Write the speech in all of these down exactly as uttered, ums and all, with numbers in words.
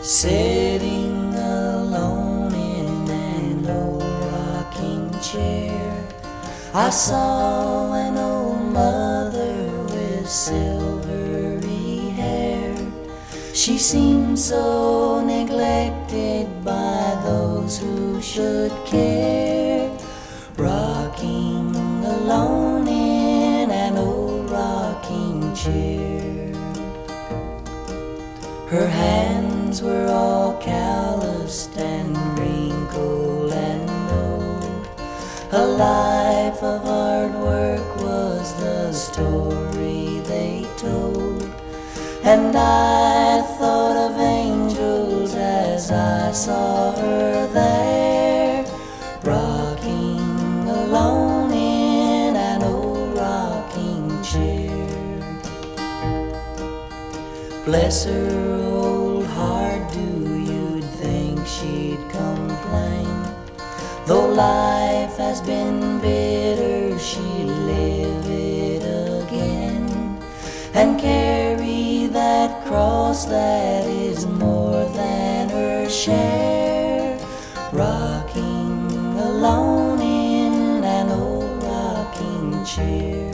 Sitting alone in an old rocking chair, I saw an old mother with silvery hair. She seemed so neglected by those who should care, rocking alone in an old rocking chair. Her hands were all calloused and wrinkled and old. A life of hard work was the story they told, and I thought of angels as I saw her there, rocking alone in an old rocking chair. Bless her old heart, do you think she'd complain? Though life has been bitter, she'll live it again, and carry that cross that is more than her share, rocking alone in an old rocking chair.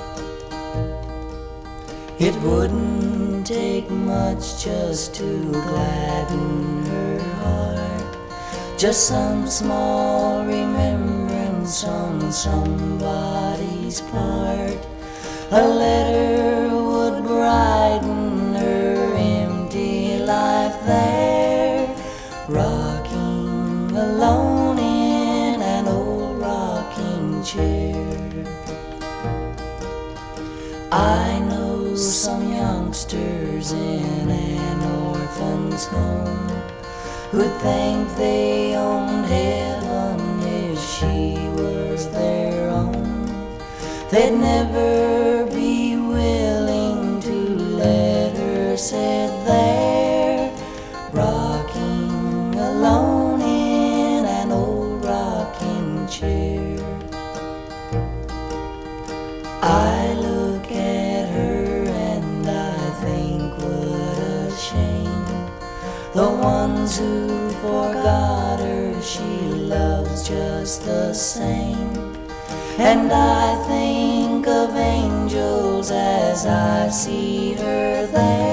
It wouldn't take much just to gladden her heart, just some small remembrance on somebody's part. A letter would brighten her empty life there, rocking alone in an old rocking chair. I know some youngsters in an orphan's home who'd think they owned heaven if she was their own. They'd never be willing to let her sit there, rocking alone in an old rocking chair. I look at her and I think what a shame. The ones who forgot her she loves just the same. And I think of angels as I see her there,